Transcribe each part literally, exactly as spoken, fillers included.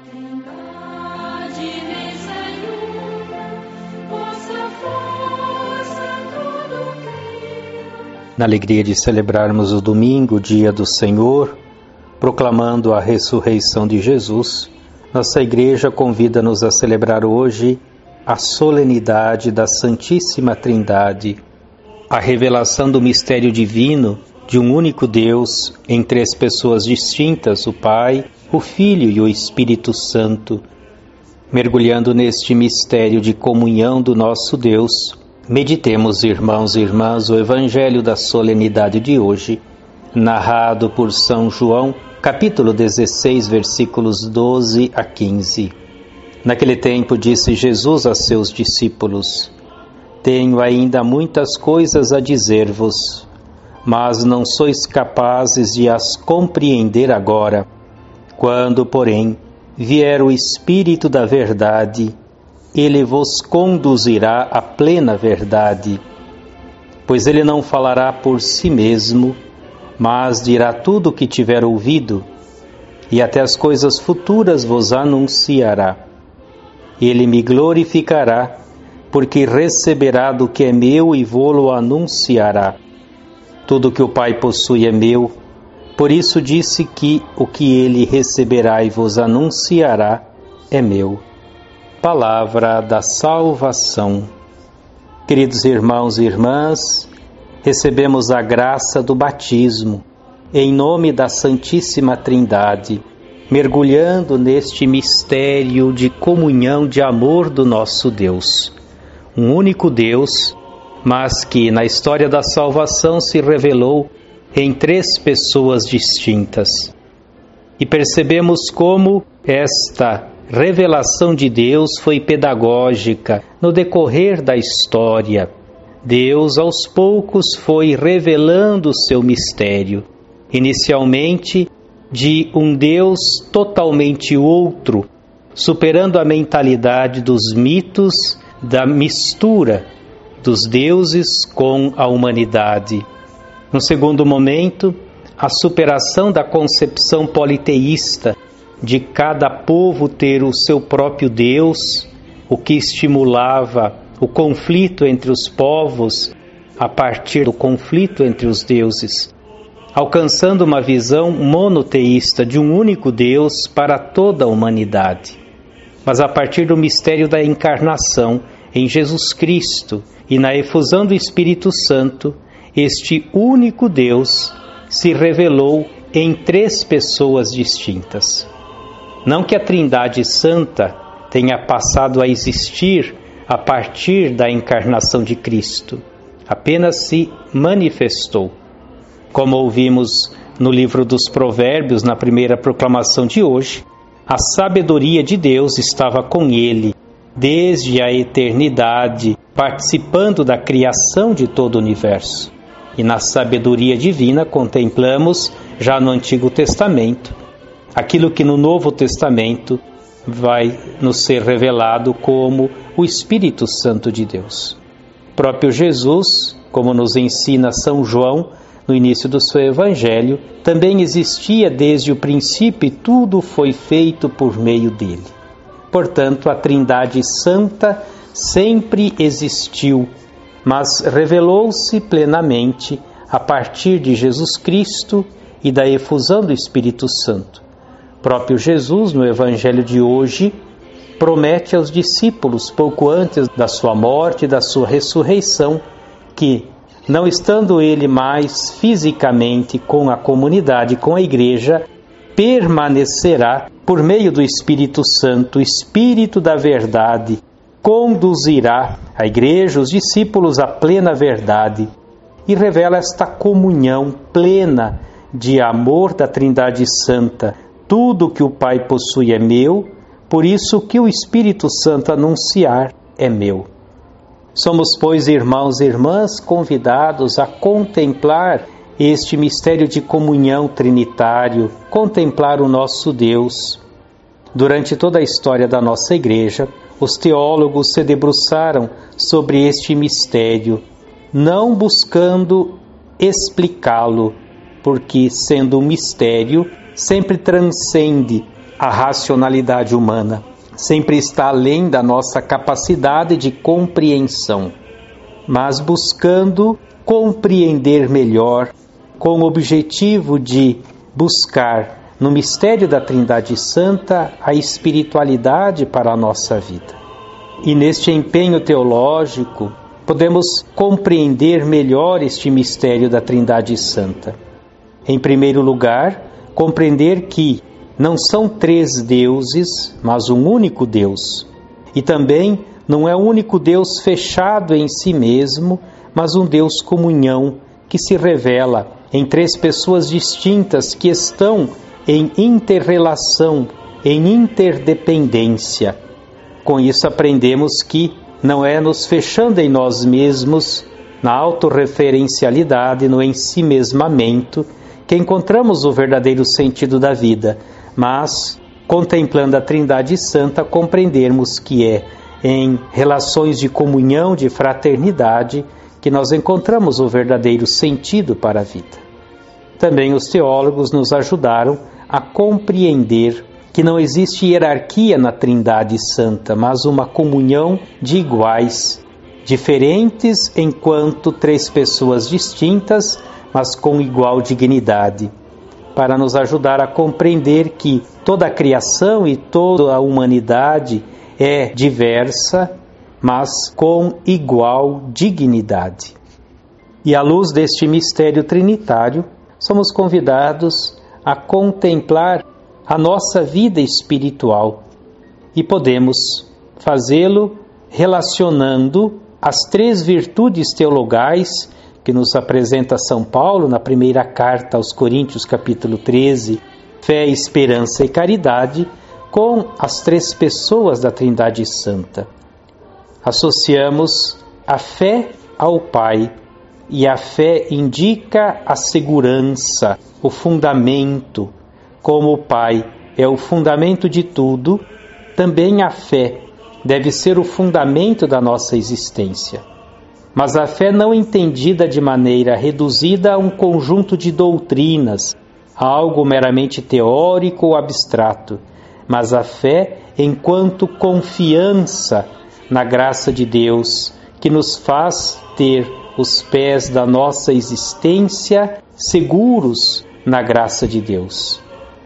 Na alegria de celebrarmos o domingo, dia do Senhor, proclamando a ressurreição de Jesus, nossa Igreja convida-nos a celebrar hoje a solenidade da Santíssima Trindade, a revelação do mistério divino de um único Deus em três pessoas distintas, o Pai, o Filho e o Espírito Santo. Mergulhando neste mistério de comunhão do nosso Deus, meditemos, irmãos e irmãs, o Evangelho da solenidade de hoje, narrado por São João, capítulo dezesseis, versículos doze a quinze. Naquele tempo disse Jesus a seus discípulos: Tenho ainda muitas coisas a dizer-vos, mas não sois capazes de as compreender agora. Quando, porém, vier o Espírito da verdade, Ele vos conduzirá à plena verdade, pois Ele não falará por si mesmo, mas dirá tudo o que tiver ouvido, e até as coisas futuras vos anunciará. Ele me glorificará, porque receberá do que é meu e vô-lo anunciará. Tudo que o Pai possui é meu, por isso disse que o que Ele receberá e vos anunciará é meu. Palavra da salvação. Queridos irmãos e irmãs, recebemos a graça do batismo, em nome da Santíssima Trindade, mergulhando neste mistério de comunhão de amor do nosso Deus. Um único Deus, mas que na história da salvação se revelou em três pessoas distintas. E percebemos como esta revelação de Deus foi pedagógica no decorrer da história. Deus, aos poucos, foi revelando o seu mistério, inicialmente de um Deus totalmente outro, superando a mentalidade dos mitos da mistura dos deuses com a humanidade. No segundo momento, a superação da concepção politeísta de cada povo ter o seu próprio Deus, o que estimulava o conflito entre os povos a partir do conflito entre os deuses, alcançando uma visão monoteísta de um único Deus para toda a humanidade. Mas a partir do mistério da encarnação em Jesus Cristo e na efusão do Espírito Santo, este único Deus se revelou em três pessoas distintas. Não que a Trindade Santa tenha passado a existir a partir da encarnação de Cristo, apenas se manifestou. Como ouvimos no livro dos Provérbios, na primeira proclamação de hoje, a sabedoria de Deus estava com ele desde a eternidade, participando da criação de todo o universo. E na sabedoria divina contemplamos, já no Antigo Testamento, aquilo que no Novo Testamento vai nos ser revelado como o Espírito Santo de Deus. O próprio Jesus, como nos ensina São João, no início do seu Evangelho, também existia desde o princípio e tudo foi feito por meio dele. Portanto, a Trindade Santa sempre existiu, mas revelou-se plenamente a partir de Jesus Cristo e da efusão do Espírito Santo. O próprio Jesus, no Evangelho de hoje, promete aos discípulos, pouco antes da sua morte e da sua ressurreição, que, não estando ele mais fisicamente com a comunidade, com a Igreja, permanecerá por meio do Espírito Santo, o Espírito da verdade, conduzirá a Igreja, os discípulos, à plena verdade e revela esta comunhão plena de amor da Trindade Santa. Tudo que o Pai possui é meu, por isso que o Espírito Santo anunciar é meu. Somos, pois, irmãos e irmãs, convidados a contemplar este mistério de comunhão trinitário, contemplar o nosso Deus. Durante toda a história da nossa Igreja, os teólogos se debruçaram sobre este mistério, não buscando explicá-lo, porque, sendo um mistério, sempre transcende a racionalidade humana, sempre está além da nossa capacidade de compreensão, mas buscando compreender melhor, com o objetivo de buscar no mistério da Trindade Santa a espiritualidade para a nossa vida. E neste empenho teológico, podemos compreender melhor este mistério da Trindade Santa. Em primeiro lugar, compreender que não são três deuses, mas um único Deus. E também não é um único Deus fechado em si mesmo, mas um Deus comunhão que se revela em três pessoas distintas que estão em inter-relação, em interdependência. Com isso aprendemos que não é nos fechando em nós mesmos, na autorreferencialidade, no ensimesmamento, que encontramos o verdadeiro sentido da vida, mas, contemplando a Trindade Santa, compreendermos que é em relações de comunhão, de fraternidade, que nós encontramos o verdadeiro sentido para a vida. Também os teólogos nos ajudaram a compreender que não existe hierarquia na Trindade Santa, mas uma comunhão de iguais, diferentes enquanto três pessoas distintas, mas com igual dignidade, para nos ajudar a compreender que toda a criação e toda a humanidade é diversa, mas com igual dignidade. E à luz deste mistério trinitário, somos convidados a contemplar a nossa vida espiritual e podemos fazê-lo relacionando as três virtudes teologais que nos apresenta São Paulo na primeira carta aos Coríntios, capítulo treze, fé, esperança e caridade, com as três pessoas da Trindade Santa. Associamos a fé ao Pai, e a fé indica a segurança, o fundamento. Como o Pai é o fundamento de tudo, também a fé deve ser o fundamento da nossa existência. Mas a fé não entendida de maneira reduzida a um conjunto de doutrinas, a algo meramente teórico ou abstrato, mas a fé enquanto confiança na graça de Deus, que nos faz ter os pés da nossa existência seguros na graça de Deus.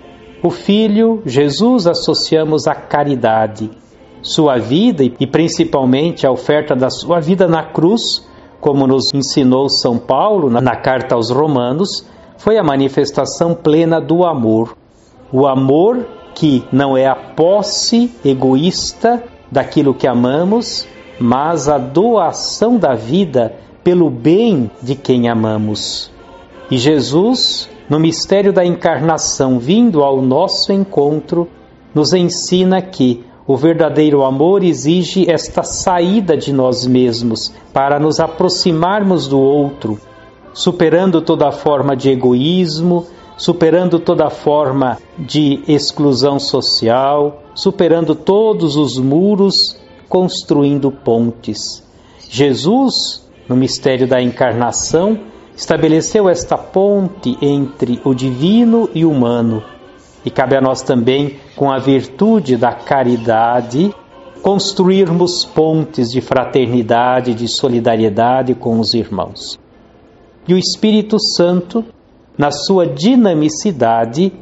O Filho, Jesus, associamos à caridade. Sua vida e principalmente a oferta da sua vida na cruz, como nos ensinou São Paulo na carta aos Romanos, foi a manifestação plena do amor. O amor que não é a posse egoísta daquilo que amamos, mas a doação da vida pelo bem de quem amamos. E Jesus, no mistério da encarnação, vindo ao nosso encontro, nos ensina que o verdadeiro amor exige esta saída de nós mesmos para nos aproximarmos do outro, superando toda forma de egoísmo, superando toda forma de exclusão social, superando todos os muros, construindo pontes. Jesus, no mistério da encarnação, estabeleceu esta ponte entre o divino e o humano. E cabe a nós também, com a virtude da caridade, construirmos pontes de fraternidade, de solidariedade com os irmãos. E o Espírito Santo, na sua dinamicidade,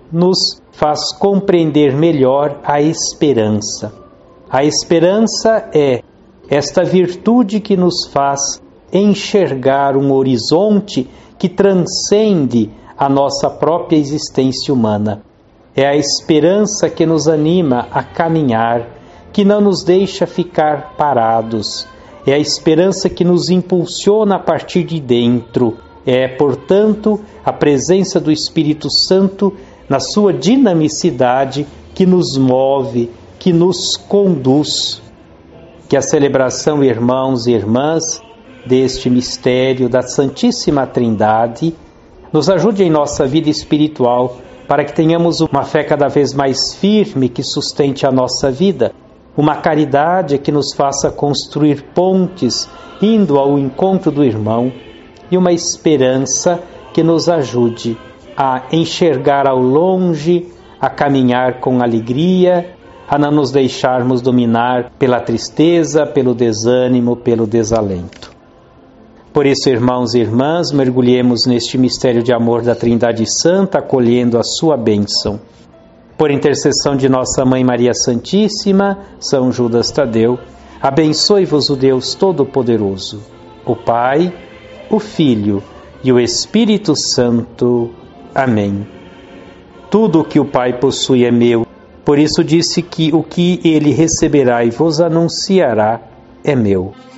nos faz compreender melhor a esperança. A esperança é esta virtude que nos faz enxergar um horizonte que transcende a nossa própria existência humana. É a esperança que nos anima a caminhar, que não nos deixa ficar parados. É a esperança que nos impulsiona a partir de dentro. É, portanto, a presença do Espírito Santo na sua dinamicidade que nos move, que nos conduz. Que a celebração, irmãos e irmãs, deste mistério da Santíssima Trindade nos ajude em nossa vida espiritual, para que tenhamos uma fé cada vez mais firme que sustente a nossa vida, uma caridade que nos faça construir pontes indo ao encontro do irmão e uma esperança que nos ajude a enxergar ao longe a caminhar com alegria, a não nos deixarmos dominar pela tristeza, pelo desânimo, pelo desalento. Por isso, irmãos e irmãs, mergulhemos neste mistério de amor da Trindade Santa, acolhendo a sua bênção. Por intercessão de nossa Mãe Maria Santíssima, São Judas Tadeu, abençoe-vos o Deus Todo-Poderoso, o Pai, o Filho e o Espírito Santo. Amém. Tudo o que o Pai possui é meu, por isso disse que o que ele receberá e vos anunciará é meu.